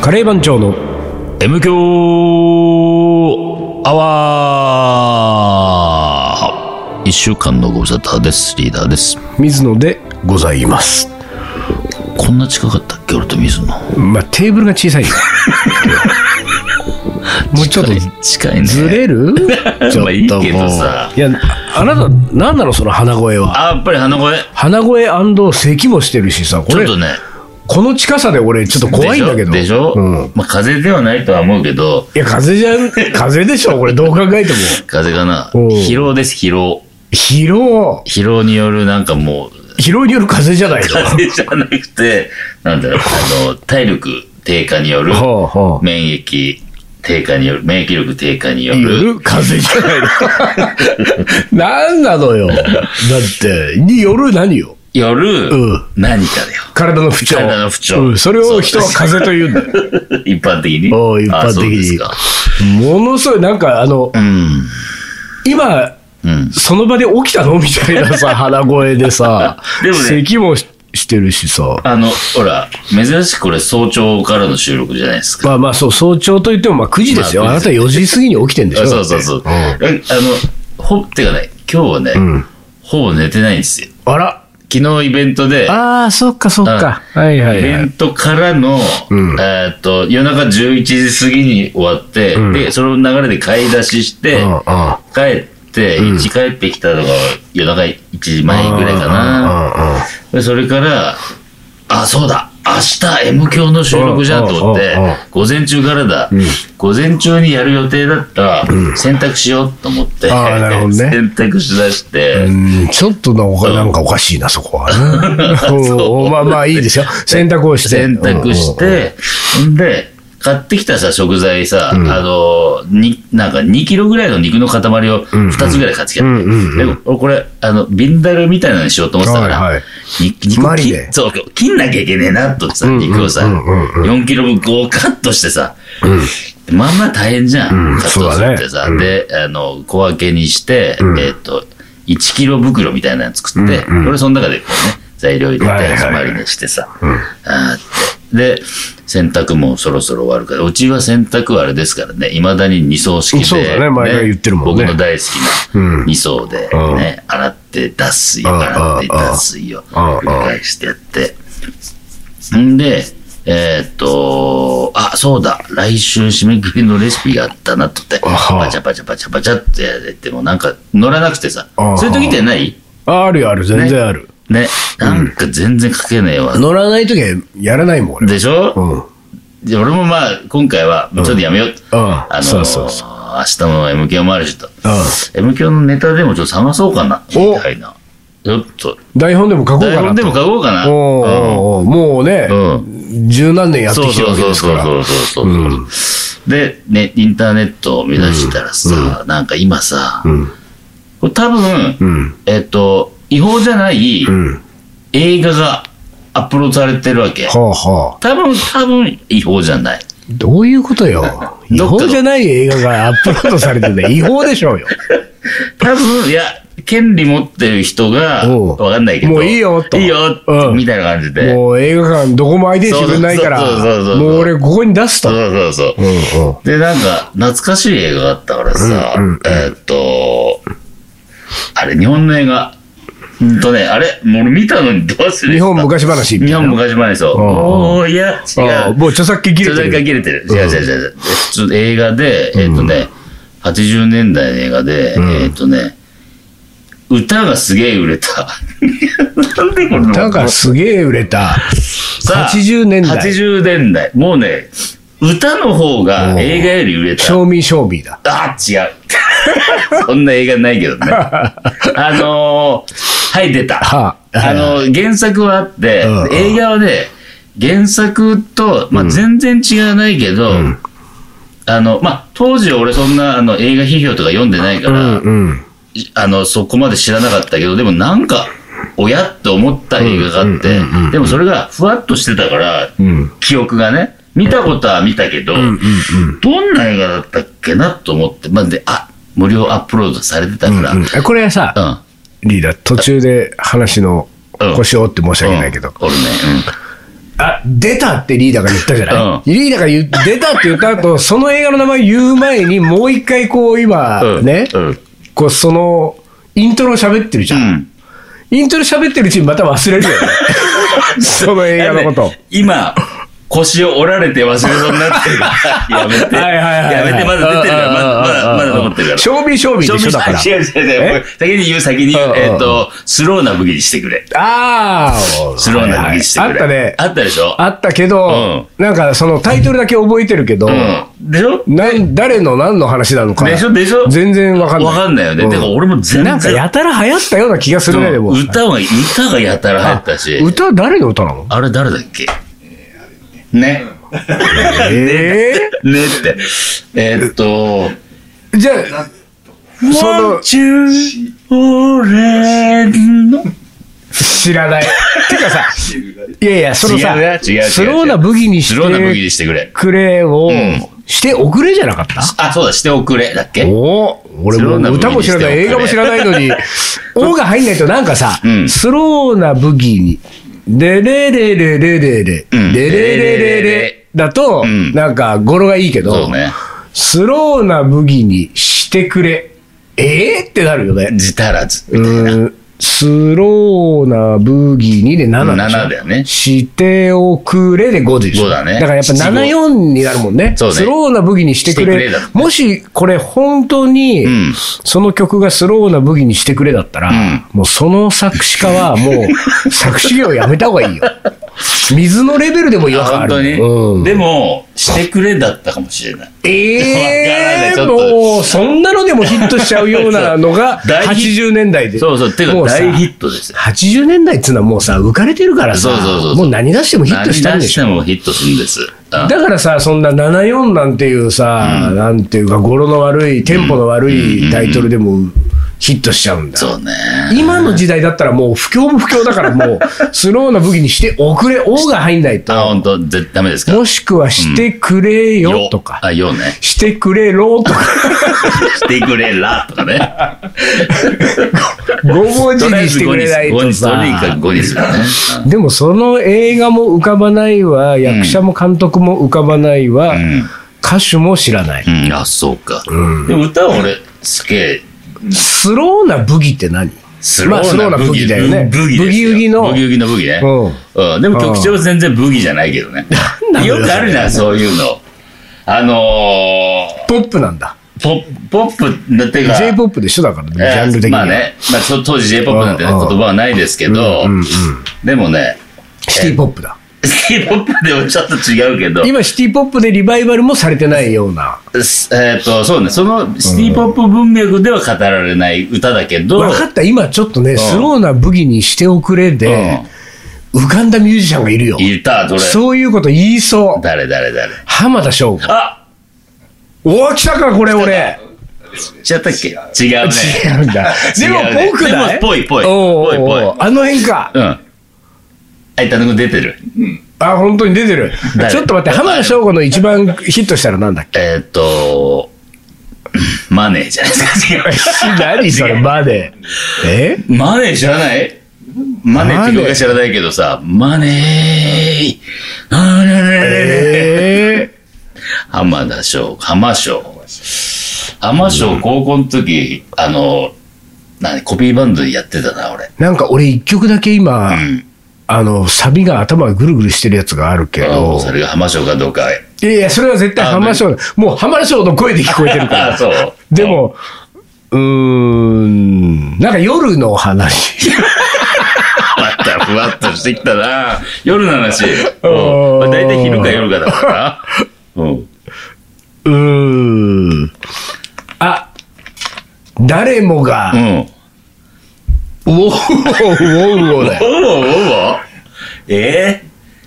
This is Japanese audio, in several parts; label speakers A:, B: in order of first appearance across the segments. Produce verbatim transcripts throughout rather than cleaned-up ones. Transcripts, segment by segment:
A: カレー番長の
B: M 強アワー。一週間のご無沙汰です。リーダーです。
A: 水野でございます。
B: こんな近かったっけ、俺と水野。
A: まあテーブルが小さいよもうちょっと
B: 近いね。
A: ずれるちょっと
B: まあいいけどさ。
A: いや、あなた何なのその鼻声は。
B: あ、やっぱり鼻声。
A: 鼻声&咳もしてるしさ、これ
B: ちょっとね、
A: この近さで俺ちょっと怖いんだけど。
B: でしょ、でしょ、
A: うん、
B: まあ風邪ではないとは思うけど。
A: いや、風邪じゃん、風邪でしょこれ、どう考えても。
B: 風邪かな。疲労です、疲労。
A: 疲労
B: 疲労によるなんかもう。
A: 疲労による風邪じゃないの。
B: 風邪じゃなくて、なんだろう、あの、体力低下による免疫低下による、免疫力低下による。
A: 風邪じゃないの。なんなのよ。だって、による何よ。
B: 夜、うん、何かだよ。
A: 体の不調。
B: 体の不調。
A: うん、それを人は風邪と言うんだよ。
B: 一般的に。
A: お一般的に。ものすごい、なんかあの、うん、今、うん、その場で起きたのみたいなさ、鼻声でさ、でもね、咳も し, してるしさ。
B: あの、ほら、珍しくこれ早朝からの収録じゃないですか。
A: まあまあそう、早朝といってもまあくじですよ。まあ、あなたよじ過ぎに起きてんでしょ。
B: そうそうそう。うん、あの、ほ、てかね、今日はね、うん、ほぼ寝てないんですよ。
A: あら。
B: 昨日イベントで。
A: ああ、そっかそっか。はいはいはい。
B: イベントからの、うん、えっと、夜中じゅういちじ過ぎに終わって、うん、で、その流れで買い出しして、うん、帰って、で、うん、帰ってきたのが夜中いちじまえぐらいかな。でそれから、あ、そうだ、明日 M 響の収録じゃんと思って、午前中からだ、うん、午前中にやる予定だった洗濯しようと思って、うん、あなるほどね、洗濯しだして、
A: うん、ちょっとなんかおかしいな、そこは、ね。まあまあいいですよ。洗濯をして。
B: 洗濯して、んで、買ってきたさ、食材さ、うん、あの、に、なんかにキロぐらいの肉の塊をふたつぐらい買ってきた。でも、これ、あの、ビンダルみたいなのにしようと思ってたから、はいはい、肉、肉切、そう、切んなきゃいけねえな、とさ、肉をさ、よんキロぶんこうカットしてさ、うん、まあまあ大変じゃん、うん、カットするってさ、ね、で、あの、小分けにして、うん、えっと、いちキロ袋みたいなの作って、うんうん、これその中でこうね、材料入れて、マリネしてさ、うん、あって、で、洗濯もそろそろ終わるから、うちは洗濯はあれですからね、いまだにに層式で、
A: そうだね、前から言ってるもんね。
B: 僕の大好きなに層でね、うん、洗って脱水、洗って脱水を繰り返してやって。んで、えー、っと、あ、そうだ、来週締め切りのレシピがあったなとって、パチャパチャパチャパチャってやってもなんか乗らなくてさ、そういう時ってない？
A: あるよ、ある、全然ある。
B: ね。ね、なんか全然書けねえわ。
A: 乗らないときはやらないもん、俺。
B: でしょ？うん。で、俺もまあ、今回は、ちょっとやめよう。うん。あの、そうそうそう。明日の M 響もあるしと。うん。M 響のネタでもちょっと探そうかな。みたいな。ちょっと。
A: 台本でも書こうかな。
B: 台本でも書こうかな。
A: おお、もうね、十何年やってきてるわけですから。
B: そうそうそうそう。で、ね、インターネットを目指したらさ、なんか今さ、これ多分、えっと、違法じゃない映画がアップロードされてるわけ。はあはあ、多分、多分違法じゃない。
A: どういうことよ。違法じゃない映画がアップロードされてるね。違法でしょうよ。
B: 多分、いや、権利持ってる人が、わかんないけど。
A: もういいよと。
B: いいよって、うん、みたいな感じで。
A: もう映画館どこも相手にしてくれないから、もう俺ここに出すと。
B: そうそうそう。うんうん、で、なんか、懐かしい映画があったからさ、うんうん、えー、っと、あれ、日本の映画。うんとね、あれもう俺見たのにどうする
A: 日本昔話
B: 日本昔話、そう。おー、いや、違う。
A: もう著作権切れてる。
B: 著作権切れてる。違う違う違う。普通映画で、えっとね、はちじゅうねんだいの映画で、えっとね、歌がすげえ売れた。
A: なんでこれ歌がすげえ売れた。はちじゅうねんだい。
B: はちじゅうねんだい。もうね、歌の方が映画より売れた。
A: 賞味賞味だ。
B: あ、違う。そんな映画ないけどね。あのー、はい、出た。はあ、あのー、原作はあって、うん、映画はね、原作と、まあ、全然違わないけど、うん、あの、まあ、当時俺そんなあの映画批評とか読んでないから、うんうん、あの、そこまで知らなかったけど、でもなんか、おやって思った映画があって、でもそれがふわっとしてたから、うん、記憶がね、見たことは見たけど、うんうんうん、どんな映画だったっけなと思って、まあ、で、あ、無料アップロードされてたから。うんうん、
A: これはさ、うん、リーダー、途中で話の腰を折って申し訳ないけど、うん、俺ね、 あ、出たってリーダーが言ったじゃない、
B: うん、
A: リーダーが言出たって言った後、その映画の名前言う前に、もう一回こう今、うん、ね、うん、こうその、イントロ喋ってるじゃん。うん、イントロ喋ってるうちにまた忘れるよね。その映画のこと。
B: 今、腰を折られて忘れそうになってるから、やめて。はいはいはいはい、やめて、まだ出てるから、まだ、まだ、まだ残ってるから。
A: 賞味賞味でしょだから。
B: 違う違う違う。先に言う、先に言う。えっと、スローな武器にしてくれ。
A: ああ。
B: スローな武器にしてくれ。
A: あったね。
B: あったでしょ
A: あったけど、なんかそのタイトルだけ覚えてるけど、
B: でしょ
A: 誰の何の話なのか。
B: でしょでしょ
A: 全然わかんない。
B: わかんないよね。てか俺も全然。
A: なんかやたら流行ったような気がするね、でも。
B: 歌が、歌がやたら流行ったし。
A: 歌誰の歌なの？
B: あれ誰だっけね。
A: え
B: ー、ねって。えー、っと、
A: じゃあ、その、
B: 俺の
A: 知らない。てかさ、いやいや、そのさ、スローな武器にしてくれを、しておくれじゃなかった？
B: あ、そうだ、しておくれだっけ？
A: お俺も歌も知らない、映画も知らないのに、おが入んないとなんかさ、スローな武器に、でれれれれれれ、でれれれれだと、なんか語呂がいいけど、スローな武器にしてくれ。えーってなるよね。
B: じたらず。うん。
A: スローな武器にでななでしょ。
B: ななだよね。
A: しておくれでごでしょ。
B: ごだね。
A: だからやっぱななよんになるもんね。そうね。スローな武器にしてくれ。もしこれ本当に、その曲がスローな武器にしてくれだったら、うん、もうその作詞家はもう作詞業やめた方がいいよ。水のレベルでも違和感ある。
B: 本当に、うん、でも、してくれだったかもしれない。
A: ええー、もう、そんなのでもヒットしちゃうようなのが、はちじゅうねんだいで。
B: そうそう、てか大ヒットですよ。
A: はちじゅうねんだいっていうのはもうさ、浮かれてるからさ、そうそうそう、もう何出してもヒットしたんでしょ。
B: 何出してもヒットするんです。
A: だからさ、そんなななよんなんていうさ、うん、なんていうか、語呂の悪い、テンポの悪いタイトルでも、ヒットしちゃうんだ。
B: そうね。
A: 今の時代だったらもう不況も不況だからもうスローな武器にしておくれ、おが入んないと。
B: あ、本当絶対ダメですか。
A: もしくはしてくれよとか。
B: うん、あ、よね。
A: してくれろとか。
B: してくれらとかね。
A: ご文字にしてくれないとさ。
B: とにかくごにするね。
A: でもその映画も浮かばないわ、役者も監督も浮かばないわ、うん、歌手も知らない。
B: うん、あ、そうか。うん、でも歌は俺、すげえ。
A: スローな武器って何？
B: スローな武器だよね。ブギ
A: ブギウギの。
B: ブギウギの武器ね。うん。でも曲調は全然武器じゃないけどね。よくあるじゃん、そういうの。あのー、
A: ポップなんだ。
B: ポポップだっていうか。
A: J-ポップでしょだからね、ジャンル的に。
B: まあね、まあ当時 J-ポップなんて言葉はないですけど、でもね。
A: シティポップだ。
B: シティポップでもちょっと違うけど。
A: 今シティポップでリバイバルもされてないような。
B: えっと、そうね。そのシティポップ文脈では語られない歌だけど。
A: 分かった。今ちょっとね、うん、スローな武器にしておくれで、うん、浮かんだミュージシャンがいるよ。
B: いた、どれ。
A: そういうこと言いそう。
B: 誰誰誰。
A: 浜田省吾。
B: あ
A: おー、来たか、これ俺。
B: 違ったっけ違うね。
A: 違うんだ。でも、ぽくない？
B: でも、ぽいぽい。ぽいぽい。
A: あの辺か。
B: うん。あいたの出てる。
A: うん。あ、本当に出てる。ちょっと待って、浜田省吾の一番ヒットしたらなんだっけ？
B: えっと、マネーじゃないですか。
A: 何それ、マネー。え？
B: マネー知らない？マネーって曲は知らないけどさ、マネー、あれれれれ。浜田省吾、浜省吾。浜省高校の時、あの、何、コピーバンドでやってたな、俺。
A: なんか俺一曲だけ今、うんあの、サビが頭がぐるぐるしてるやつがあるけど。
B: それが浜省かどうか。
A: いやいや、それは絶対浜省。もう浜省の声で聞こえてるから。
B: そう。
A: でも、うーん、なんか夜の話。
B: またふわっとしてきたな。夜の話。うん。まあ、大体昼か夜かだからな。うん。
A: うーん。あ、誰もが。うん。おおおおおだよ。
B: おおおおええ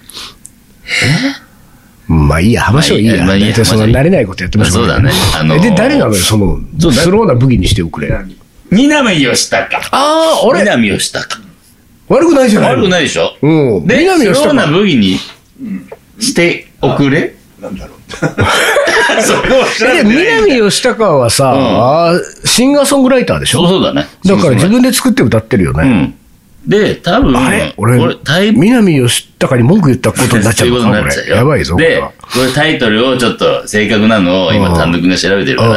A: まあいいや、浜省いいや。まあいいや。その慣れないことやってます
B: そうだね。
A: あので、誰なのよ、その、スローな武器にしておくれ。
B: 南吉高。
A: ああ、あれ
B: 南吉高。
A: 悪くないじゃない
B: 悪くないでしょ
A: うん。
B: で、スローな武器にしておくれ
C: なんだろう。
A: え、南吉高はさ、うん、シンガーソングライターでしょ。
B: そうそうだね。
A: だから自分で作って歌ってるよね。
B: うん。 で、多分、
A: あれ俺、
B: これタイ
A: 南義孝に文句言ったことになっちゃうのか
B: そういうことになっちゃうよ。
A: やばいぞ。
B: で、これタイトルをちょっと正確なのを今、丹野くんが調べてるから、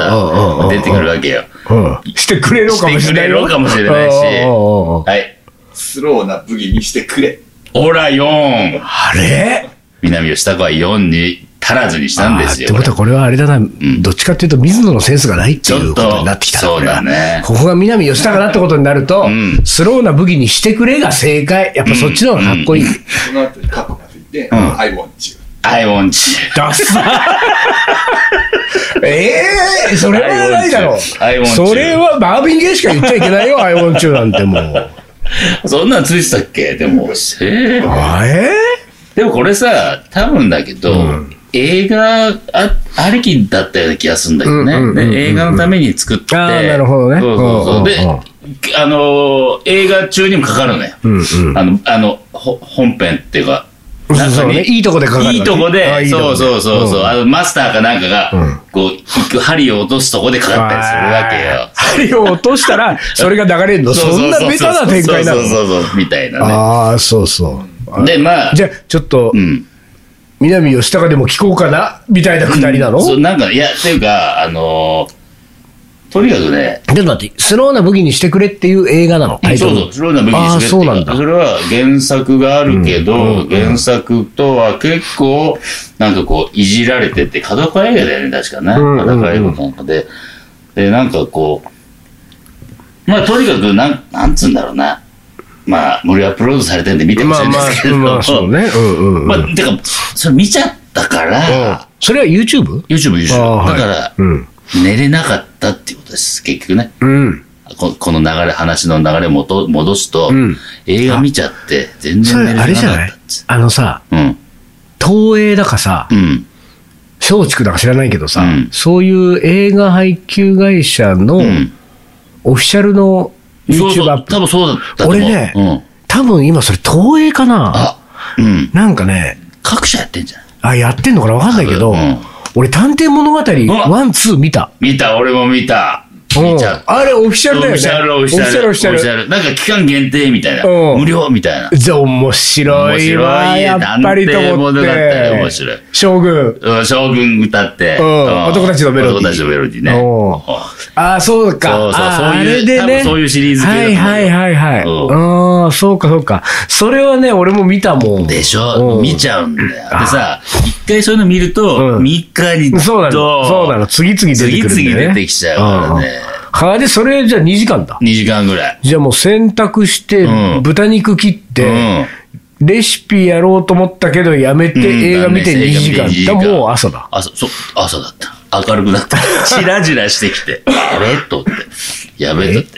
B: 出てくるわけよ。
A: うん。してくれるかもしれない。
B: してくれるかもしれないし。はい。
C: スローな武器にしてくれ。
B: ほら、よん。
A: あれ
B: 南吉高はよんに足らずにしたんですよ。
A: ってことはこれはあれだな、うん、どっちかっていうと水野のセンスがないっていうことになってきた。
B: そうだね。
A: ここが南吉高だってことになると、うん、スローな武器にしてくれが正解。やっぱそっちの方がかっこいい。
C: その後にカッコがついて、うん、I want you。
B: I want you。
A: ダッサええー、それはないだろう。それはマーヴィン・ゲイしか言っちゃいけないよ、I want you なんてもう。
B: そんなんついてたっけでも、えー、
A: あえ
B: ー、でもこれさ、多分だけど、うん映画あありきだったような気がするんだけどね。で、映画のために作って。
A: ああ、なるほどね。
B: そうそうそう。で、あのー、映画中にもかかるのよ。うんうん、あの、あの、ほ本編っていうか、
A: なんかね、いいとこでかかる、ね。
B: いいとこで、そうそうそうそう、うん、あの、マスターかなんかが、うん、こう、行く針を落とすとこでかかったりするわけよ。
A: 針を落としたら、それが流れるの。そんなベタな展開なの。
B: そうそうそうそう、みたいなね。
A: ああ、そうそう。
B: で、まあ。
A: じゃあ、ちょっと、うん南吉高でも聞こうかなみたいなくだりなの、うん、
B: そうなんかいやっていうかあのー、とにかくね
A: でも待ってスローな武器にしてくれっていう映画なのタイトル
B: そうそうスローな武器にしてくれって
A: そうなんだ
B: それは原作があるけど、うんうんうん、原作とは結構なんかこういじられてて角川映画だよね確かね角川映画なんかででなんかこうまあとにかくなんなんつうんだろうなまあ、無料アップロードされてるんで見てほしいんですけど、まあまあ、まあそうね。うんうん、うん。まあ、てか、それ見ちゃったから、
A: それは YouTube？YouTube、
B: YouTube。だから、うん、寝れなかったっていうことです、結局ね。うん。こ, この流れ、話の流れを戻戻すと、うん、映画見ちゃって、全然寝れなかった。あれじゃない
A: あのさ、うん、東映だかさ、うん、松竹だか知らないけどさ、うん、そういう映画配給会社のオフィシャルの、
B: そうそう多分そうだったと思う。
A: 俺ね、うん、多分今それ東映かなあ、
B: うん、
A: なんかね
B: 各社やってんじゃん
A: あやってんのかな分かんないけど、うん、俺探偵物語ワンツー見た
B: 見た俺も見た見ちゃった
A: あれオフィシャルだよね
B: オフィシャルオフィシャルオフィシャルなんか期間限定みたいな無料みたいな
A: じゃあ面白いわやっぱりと思って
B: 面白い
A: 将軍
B: 将軍歌って
A: 男たちのメロディー
B: 男たちのメロディーね
A: ああそうか
B: そうそうそういう多分そういうシリーズ系
A: はいはいはいはいああそうかそうかそれはね俺も見たもん
B: でしょ見ちゃうんだよでさ一回そういうの見るとみっかに
A: そうなのそうなの次々出てくるんだよね
B: 次々出てきちゃうからね
A: はあ、で、それじゃあにじかんだ。
B: にじかんぐらい。
A: じゃあもう洗濯して、うん、豚肉切って、うん、レシピやろうと思ったけどやめて、うん、映画見てにじかん。だもう朝だ。
B: 朝、そう、朝だった。明るくなった。チラチラしてきて、あれとって。やべえとって。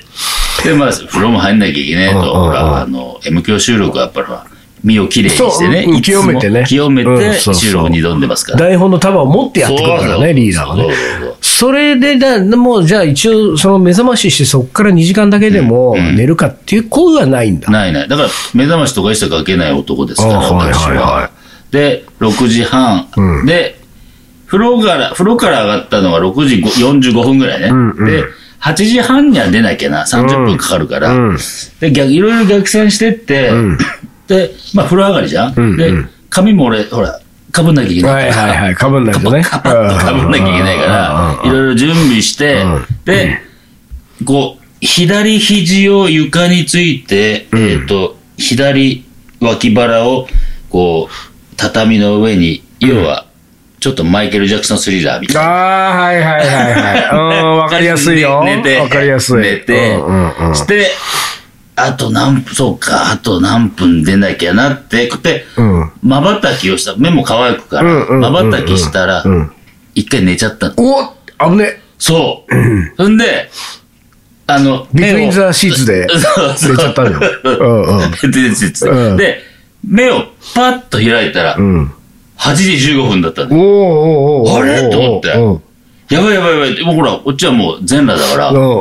B: で、まあ、風呂も入んなきゃいけないと、ほら、あの、M 響収録はやっぱり、身をきれいにしてね。
A: うん、清めてね。
B: 清めて、収録に挑んでますから。
A: 台本の束を持ってやってくるからね、リーダーがね。それでだ、もうじゃあ一応、その目覚まししてそこからにじかんだけでも寝るかっていう行為はないんだ。
B: ないない。だから、目覚ましとかしてかけない男ですから、私は。で、ろくじはん。で、風呂から、風呂から上がったのがろくじよんじゅうごふんぐらいね。で、はちじはんには出なきゃな、さんじゅっぷんかかるから。で、いろいろ逆算してって、で、まあ、風呂上がりじゃん、うんうん、で、髪も俺、ほら、かぶんなきゃいけないから。
A: はいはいはい、かぶんないとね。
B: かぶんなきゃいけないから、いろいろ準備して、で、こう、左肘を床について、うん、えっと、左脇腹を、こう、畳の上に、要は、ちょっとマイケル・ジャクソンスリラーみたいな。
A: ああ、はいはいはいはい。うん、わかりやすいよ。
B: 寝て、
A: わかりやすい。
B: 寝て、して、あと何分、そうか、あと何分出なきゃなって、で、まばたきをした、目も乾くから、まばたきしたら、一回寝ちゃったの。
A: おっ危ね。
B: そう。そんで、あの、
A: ビトゥインザシーツで寝ちゃったのよ。ビト
B: ゥインザシーツで。で、目をパッと開いたら、はちじじゅうごふんだったんだよ。あれと思って。やばいやばいやばい。もうほら、こっちはもう全裸だから。うんうんうん。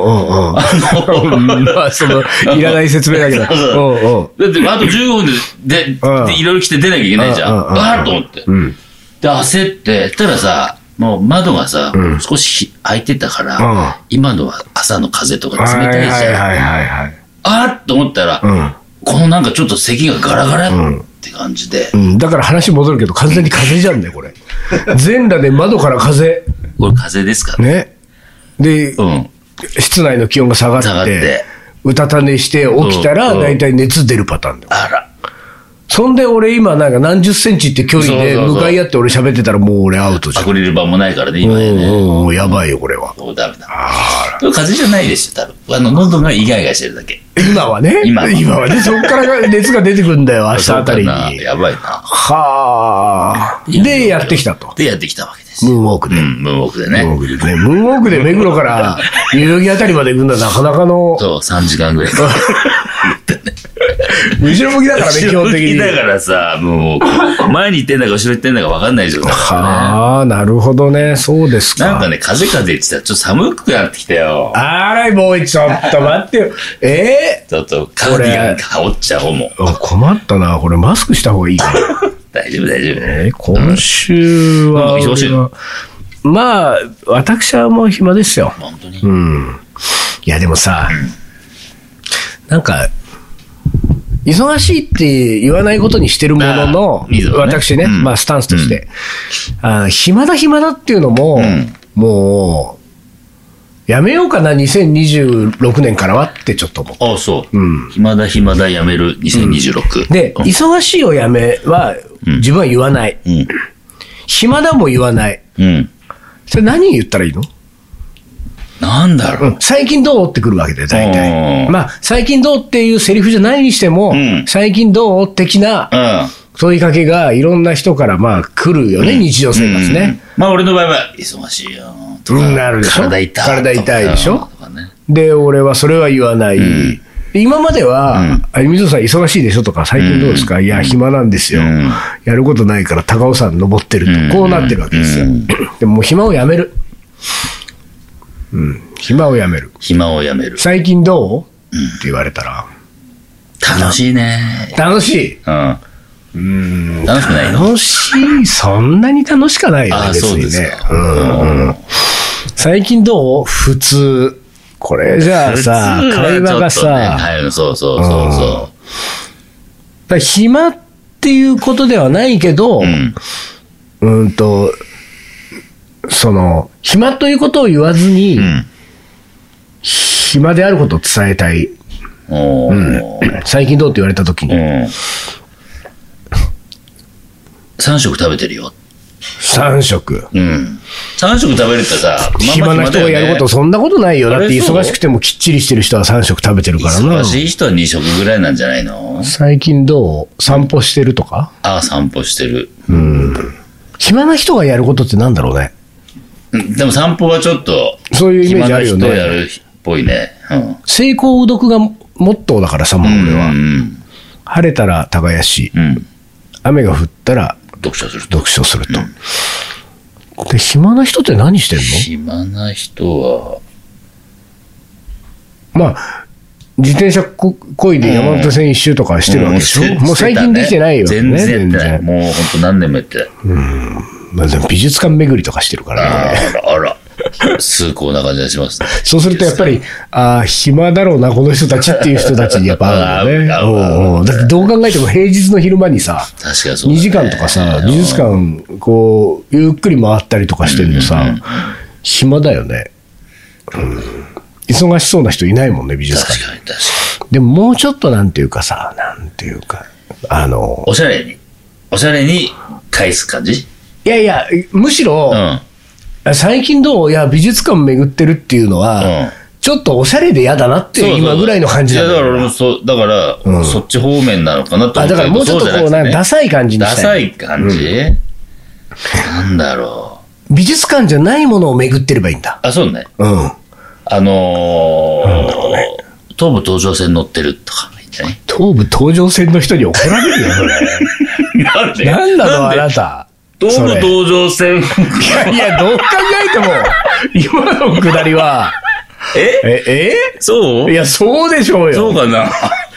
B: あ
A: の、まあ、その、いらない説明だけど。
B: だって、あとじゅうごふんで、で、いろいろ来て出なきゃいけないじゃん。ああと思って。で、焦って、たらさ、もう窓がさ、少し開いてたから、今のは朝の風とか冷たいじゃん。はいはいはいはい。ああと思ったら、 このなんかちょっと咳がガラガラって感じで。
A: うんうん、だから話戻るけど、完全に風邪じゃんね、これ。全裸で窓から風。
B: これ風邪ですか
A: ね。で、うん、室内の気温が下がって、下がってうたた寝して起きたら、だいたい熱出るパターンだよ。
B: あら。
A: そんで俺今なんか何十センチって距離で向かい合って俺喋ってたらもう俺アウトじゃん。
B: アクリル板もないからね、今ね。
A: うんうん、やばいよ、これは。
B: ダメだ。風邪じゃないですよ、多分。あの、喉がイガイガしてるだけ。
A: 今はね。今は。今はね。そっから熱が出てくるんだよ、明日あたりに。
B: やばいな。
A: はあ。で、やってきたと。
B: で、やってきたわけです。
A: ムーンウォークで。
B: うん、ムーンウォークでね。
A: ムーンウォークでね。ムーンウォークで目黒から代々木あたりまで行くんだ、なかなかの。
B: そう、さんじかんぐらい。
A: 後ろ向きだからね、基本的に。
B: 後ろ向きだからさ、もう、前に行ってんだか後ろ行ってんだか分かんない状態だからね。
A: はあ、なるほどね。そうですか。
B: なんかね、風風言ってたらちょっと寒くなってきたよ。
A: あら、もうちょっと待ってよ。え
B: ー、ちょっとカーディガン羽織っちゃおうもん。
A: 困ったな。これマスクした方がいいかな。
B: 大丈夫、大丈夫。
A: えー、今週は、うん、忙しいの？まあ、私はもう暇ですよ。
B: 本当に。
A: うん。いや、でもさ、うん、なんか、忙しいって言わないことにしてるものの、ね、私ね、うん、まあスタンスとして、うん、あ暇だ暇だっていうのも、うん、もう、やめようかな、にせんにじゅうろくねんからはってちょっと思う。
B: ああ、そう。うん、暇だ暇だやめるにせんにじゅうろく。
A: うん、で、うん、忙しいをやめは、自分は言わない。うん、暇だも言わない。うん、それ何言ったらいいの？
B: なんだろう、うん、
A: 最近どうってくるわけで、大体。まあ、最近どうっていうセリフじゃないにしても、うん、最近どう的な問いかけがいろんな人からまあ来るよね、うん、日常生活ね。うん、
B: まあ、俺の場合は、忙しいよとか、
A: うん、なるでしょ。
B: 体痛い。
A: 体痛いでしょ。ね、で、俺はそれは言わない。うん、今までは、うん、水野さん忙しいでしょとか、最近どうですか、うん、いや、暇なんですよ、うん。やることないから高尾山登ってると、うん、こうなってるわけですよ。うん、でももう暇をやめる。うん、暇をやめる。
B: 暇をやめる。
A: 最近どう、うん、って言われたら。
B: 楽しいね。
A: 楽しい。
B: うん。うん。楽しくないの？
A: 楽しい。そんなに楽しかないよね、別にね。うんうん。最近どう？普通。これじゃあさ、会話がさ、ね、
B: はい、そうそうそうそう。だ
A: から暇っていうことではないけど、うん、うんと、その、暇ということを言わずに、うん、暇であることを伝えたい。うん、最近どうって言われたときに、うん。
B: さん食食べてるよ。
A: さん食。
B: うん。さん食食べるってさ、
A: 暇な人がやることそんなことないよ。だって忙しくてもきっちりしてる人はさん食食べてるからな。
B: 忙しい人はに食ぐらいなんじゃないの？
A: 最近どう？散歩してるとか？
B: ああ、散歩してる。
A: うん。暇な人がやることってなんだろうね。
B: でも散歩はちょっと、
A: そういうイメージあるよね。
B: 暇な人やるっぽいね。うん。
A: 成功う読がモットーだからさ、もう俺は。うん、晴れたら耕し、うん、雨が降ったら
B: 読書すると。
A: 読書すると。うん、で、暇な人って何してんの？
B: 暇な人は、
A: まあ、自転車こいで山手線一周とかしてるわけでしょ、うんうん、もう最近できてないよね。
B: 全然やってない。もう本当何年もやってない。
A: うん。まあ、でも美術館巡りとかしてるからね。
B: あら、あら。崇高な感じがしますね。
A: そうするとやっぱり、ああ、暇だろうな、この人たちっていう人たちにやっぱあるよね。おうおうだってどう考えても平日の昼間にさ、
B: 確かにそうだね、
A: にじかんとかさ、美術館、こう、ゆっくり回ったりとかしてるのさ、うんうんうん、暇だよね、うん。忙しそうな人いないもんね、美術館。
B: 確かに確かに。
A: でももうちょっとなんていうかさ、なんていうか、あの、
B: おしゃれに、おしゃれに返す感じ？
A: いやいや、むしろ、うん、最近どう？いや、美術館巡ってるっていうのは、うん、ちょっとおしゃれで嫌だなっていう今ぐらいの感じなんだよ。
B: いや、だから、そ, だから、うん、そっち方面なのかなと思ったけど、あ、
A: だからもうちょっとこう、なんかダサい感じにしたい。
B: ダサい感じ、うん、なんだろ
A: う。美術館じゃないものを巡ってればいいんだ。
B: あ、そうね。
A: うん。
B: あのー、なんだろうね。東武東上線乗ってるとか。
A: 東武東上線の人に怒られるよ、それ。
B: なんで？
A: なんなの、あなた。
B: 東武東上線。い
A: やいや、どう考えても、今のくだりは。
B: え
A: え、え
B: そう？
A: いや、そうでしょうよ。
B: そうかな。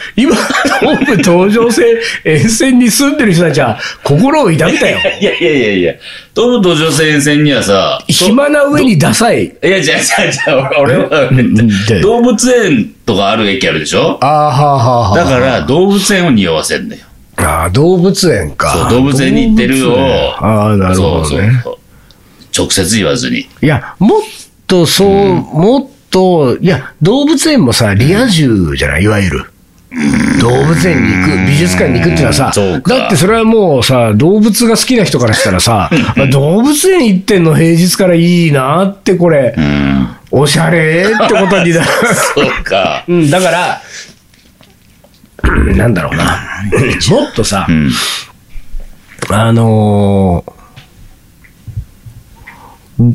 A: 今、東武東上線沿線に住んでる人たちは心を痛めたよ。
B: いやいやいやいや、東武東上線沿線にはさ、
A: 暇な上にダサい。
B: いや、じゃあじゃあじゃあ、俺は、動物園とかある駅あるでしょ。
A: ああ、はあはあはあ。
B: だから動物園を匂わせんだよ。
A: ああ、動物園か。
B: そう、動物園に行ってるを、
A: ああ、なるほどね。そうそうそう。
B: 直接言わずに。
A: いや、もっとそう、うん、もっと、いや、動物園もさ、リア充じゃない、いわゆる。動物園に行く、美術館に行くっていうのはさ、だってそれはもうさ、動物が好きな人からしたらさ、動物園行ってんの平日からいいなって、これ、うん、おしゃれってことになる。
B: そうか。
A: うん、だから、なんだろうな、もっとさ、うん、あのー、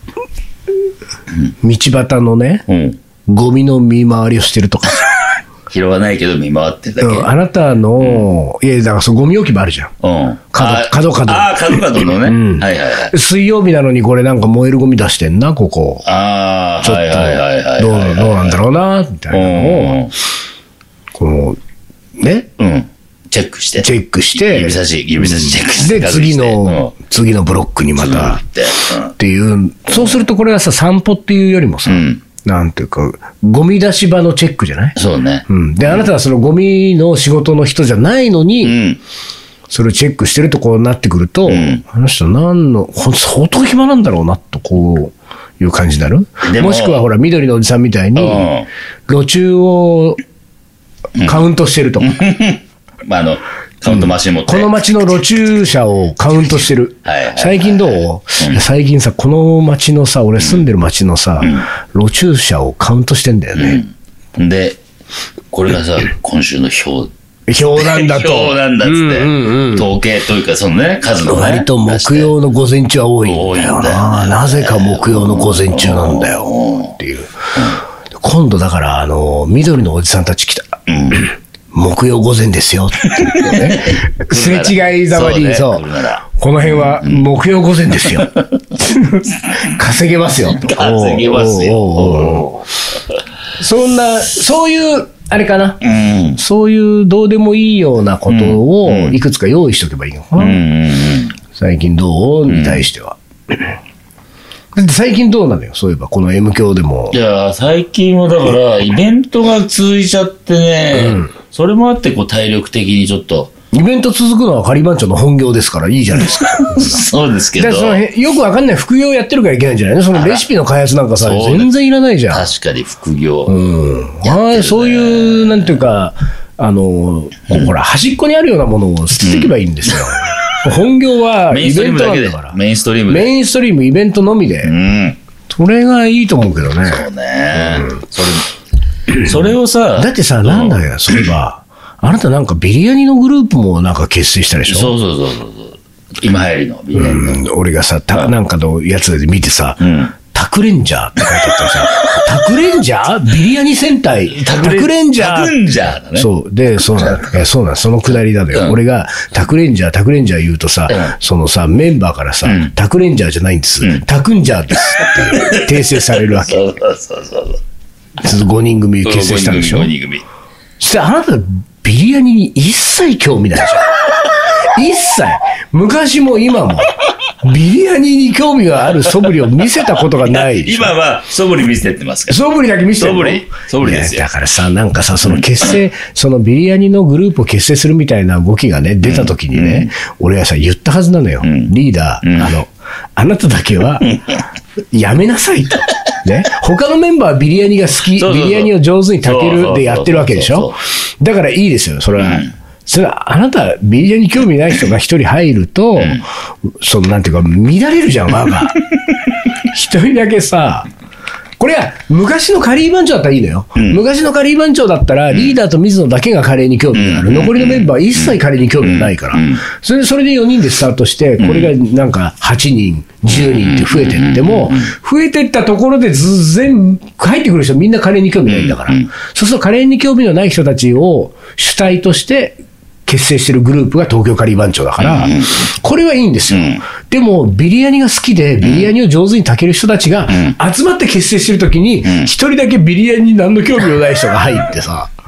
A: 道端のね、うん、ゴミの見回りをしてるとか。
B: 拾わないけど見回ってるだけ。
A: うん、あなたの、うん、いや、だからそのゴミ置き場あるじゃん。うん。角、角角。
B: ああ、角角のね。うん。はいはいはい。
A: 水曜日なのにこれなんか燃えるゴミ出してんな、ここ。ああ、ちょっと、はいはいはいはい、どう、どうなんだろうな、みたいなのを、この、ね。
B: うん。チェックして。
A: チェックして。
B: 指差し、指差しチェックして。
A: で、次の、うん、次のブロックにまた、うん、っていう。そうするとこれはさ、散歩っていうよりもさ、うん、なんていうか、ゴミ出し場のチェックじゃない？
B: そうね。
A: うん。で、あなたはそのゴミの仕事の人じゃないのに、うん、それをチェックしてるとこうなってくると、うん、あの人何の、相当暇なんだろうな、とこういう感じになる？もしくはほら、緑のおじさんみたいに、路中をカウントしてるとか。
B: まあ、あの、カウントマシン持って、
A: うん、この街の路中車をカウントしてる。はいはいはい、最近どう、うん、最近さ、この街のさ、俺住んでる街のさ、うん、路中車をカウントしてんだよね。
B: うん、で、これがさ、今週の表。
A: 表なんだと。
B: 表なんだっつって、うんうんうん。統計というか、そのね、数のね。
A: 割と木曜の午前中は多いんだよな。なぜか木曜の午前中なんだよ。っていう。今度だから、あの、緑のおじさんたち来た。うん木曜午前ですよって言ってね。すれ違いざまに、そう。この辺は木曜午前ですよ。稼げますよ。
B: 稼げますよ。
A: そんな、そういう、あれかな、うん。そういうどうでもいいようなことをいくつか用意しておけばいいのかな。うん、最近どうに対しては。だって最近どうなのよ、そういえば、この M 響でも。
B: いや、最近はだから、イベントが続いちゃってね、うん、それもあって、こう、体力的にちょっと。
A: イベント続くのは仮番長の本業ですから、いいじゃないですか。
B: そうですけど。
A: そのよくわかんない副業やってるからいけないんじゃないの？そのレシピの開発なんかさ、全然いらないじゃん。
B: 確かに副業。
A: うん。ああ、そういう、なんていうか、あの、うん、ほら、端っこにあるようなものを捨てていけばいいんですよ。うん、本業はイベントなんだから。
B: メインストリームだけで。
A: メインストリーム、イベントのみで。うん。それがいいと思うけどね。
B: そうね。うん、それ、それをさ。
A: だってさ、なんだよ、そういえば。あなたなんかビリヤニのグループもなんか結成したでしょ？
B: そうそうそうそう。今流行りのビリヤニの、
A: うん。俺がさ、たなんかのやつで見てさ、うん、タクレンジャーって書いてあったらさ、タクレンジャービリヤニ戦隊タクレンジャー
B: タクレンジャーだね。
A: そう。で、そうなんだ。そうなん、そのくだりだよ、うん。俺がタクレンジャー、タクレンジャー言うとさ、うん、そのさ、メンバーからさ、うん、タクレンジャーじゃないんです。うん、タクンジャーですって訂正されるわけ。そうそうそうそう。ちょっとごにん組結成したんでしょ？ごにん組。そしてあなた、ビリヤニに一切興味ないじゃん。一切。昔も今も。ビリヤニに興味がある素振りを見せたことがないでしょ。
B: 今は素振り見せてますから。
A: 素振りだけ見せてるの？
B: 素振り。素振りですよ。
A: だからさ、なんかさ、その結成、そのビリヤニのグループを結成するみたいな動きがね、出た時にね、うん、俺はさ、言ったはずなのよ。うん、リーダー、うん、あの、あなただけは、やめなさいと。ね。他のメンバーはビリヤニが好き、そうそうそう、ビリヤニを上手に炊けるでやってるわけでしょ。だからいいですよ、それは。うん、それはあなた、ビリヤニ興味ない人が一人入ると、うん、そのなんていうか、乱れるじゃん、輪が。一人だけさ、これは昔のカリー番長だったらいいのよ。うん、昔のカリー番長だったら、リーダーと水野だけがカレーに興味がある。うん、残りのメンバーは一切カレーに興味がないから。うん、それで、それでよにんでスタートして、これがなんかはちにん、じゅうにんって増えてっても、増えてったところでず全部入ってくる人みんなカレーに興味ないんだから。そうするとカレーに興味のない人たちを主体として結成してるグループが東京カリー番長だから、これはいいんですよ。でも、ビリヤニが好きで、ビリヤニを上手に炊ける人たちが集まって結成してるときに、一人だけビリヤニに何の興味のない人が入ってさ、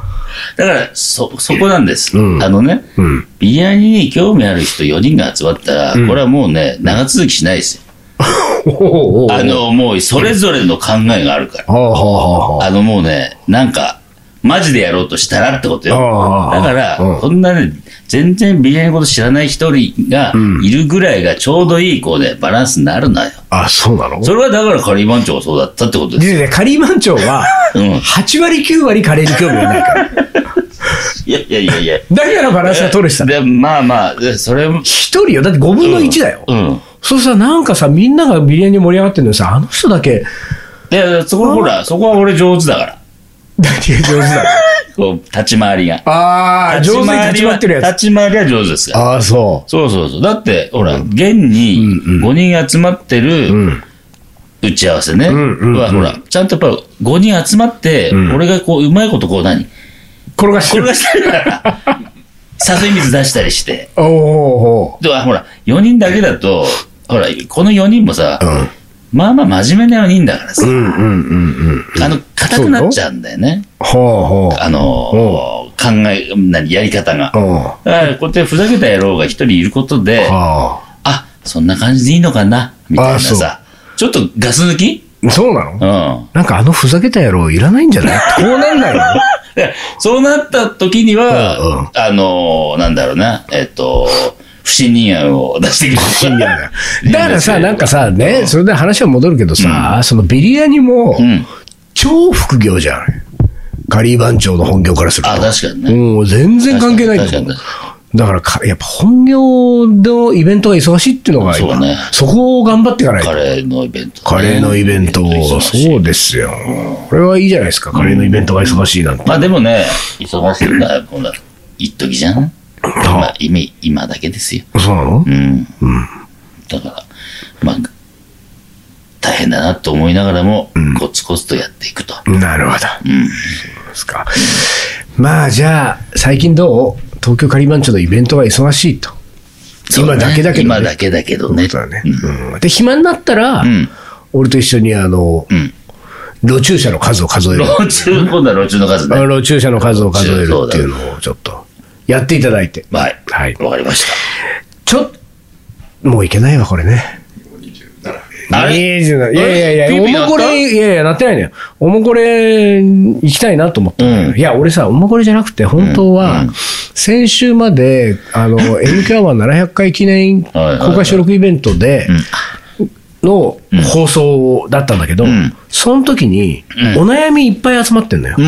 B: だから、そ、そこなんです。
A: うん、
B: あのね、
A: うん、
B: ビリヤニに興味ある人よにんが集まったら、うん、これはもうね、長続きしないですよ。あの、もうそれぞれの考えがあるから。あのもうね、なんか、マジでやろうとしたらってことよ。だから、こんなね、全然ビリヤニのこと知らない一人がいるぐらいがちょうどいい子でバランスになるのよ。
A: あ、そうなの？
B: それはだからカリー番長がそうだったってことですよ。
A: カリー番長は、はちわりきゅうわりカレーに興味がないから。
B: いやいやいやいや。
A: だからバランスが取れてた。
B: で、まあまあ、それも。
A: 一人よ。だってごぶんのいちだよ。
B: うん。うん、
A: そうさ、なんかさ、みんながビリヤニ盛り上がってるのにさ、あの人だけ。
B: いや、そこほら、そこは俺上手だから。
A: 何が上手だ
B: こう、立ち回りが。
A: ああ、上手に立ち回ってるやつ。
B: 立ち回りは上手ですから。
A: ああ、そう。
B: そうそうそう。だって、ほら、現にごにん集まってる打ち合わせね。は、ほら、ちゃんとやっぱごにん集まって、俺がこう、うまいことこう何
A: 転がしてる。
B: 転がしてるから。誘い水出したりして。
A: おお。
B: で、ほら、よにんだけだと、ほら、このよにんもさ、まあまあ真面目なよにんだからさ。うんうんうんうん。あの、硬くなっちゃうんだよね。
A: ほうほう。
B: あの、考え、何、やり方が。だからこうやってふざけた野郎が一人いることで、あ、そんな感じでいいのかなみたいなさ。ちょっとガス抜き？
A: そうなの？うん。なんかあのふざけた野郎いらないんじゃない？こうなんないの？
B: そうなった時には、あの、なんだろうな、えっと、不信任案を出してきて。不信任案だ
A: からさ、なんかさ、ね、それで話は戻るけどさ、そのビリヤニも、超副業じゃん。カリー番長の本業からすると。
B: あ、確かにね。
A: もう全然関係ないんだよ。だからか、やっぱ本業のイベントが忙しいっていうのが今、そこを頑張っていかないと。
B: カレーのイベント。
A: カレーのイベント、そうですよ。これはいいじゃないですか、カレーのイベントが忙しいなんて。
B: まあでもね、忙しいんだ、ほら、一時じゃん。今、今だけですよ。
A: そうなの？
B: うん。だから、まあ、大変だなと思いながらも、コツコツとやっていくと。
A: なるほど。そうですか。まあ、じゃあ、最近どう？東京カリー番長のイベントが忙しいと。今だけだけどね。
B: 今だけだけどね。
A: で、暇になったら、俺と一緒に、あの、路駐車の数を数える。
B: 路駐、今度は路駐の数ね。
A: 路駐車の数を数えるっていうのをちょっと。やっていただいて。
B: はい。はい。わかりました。
A: ちょっと、もういけないわ、これね。
B: あれ？
A: いやいやいや、おもこれ、いやいや、なってないのよ。おもこれ、行きたいなと思った、うん。いや、俺さ、おもこれじゃなくて、本当は、うん、先週まで、あの、エヌケー アワーななひゃっかい記念公開収録イベントで、の放送だったんだけど、うん、その時に、お悩みいっぱい集まってんのよ。
B: うんうん。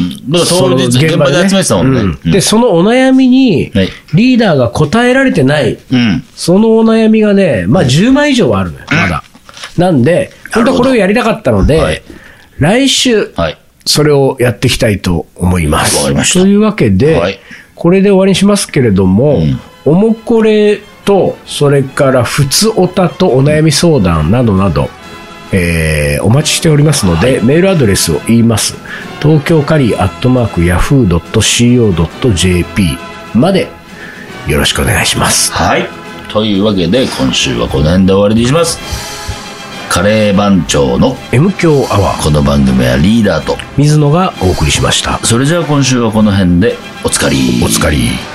B: だから当日現場で集めてたもんね。
A: うん、で、そのお悩みに、リーダーが答えられてない、うん、そのお悩みがね、まあじゅうまい以上はあるのよ、まだ。なんで、本当はこれをやりたかったので、はい、来週、はい、それをやっていきたいと思います。
B: わかりました。
A: というわけで、はい、これで終わりにしますけれども、うん、おもこれと、それからふつおたとお悩み相談などなど、えー、お待ちしておりますので、はい、メールアドレスを言います。東京カリーアットマークヤフードットシーオードットジェーピー までよろしくお願いします。
B: はい。というわけで、今週はこの辺で終わりにします。カレー番長の
A: エム 強アワー。
B: この番組はリーダーと
A: 水野がお送りしました。
B: それじゃあ今週はこの辺でおつかり。
A: おつかり。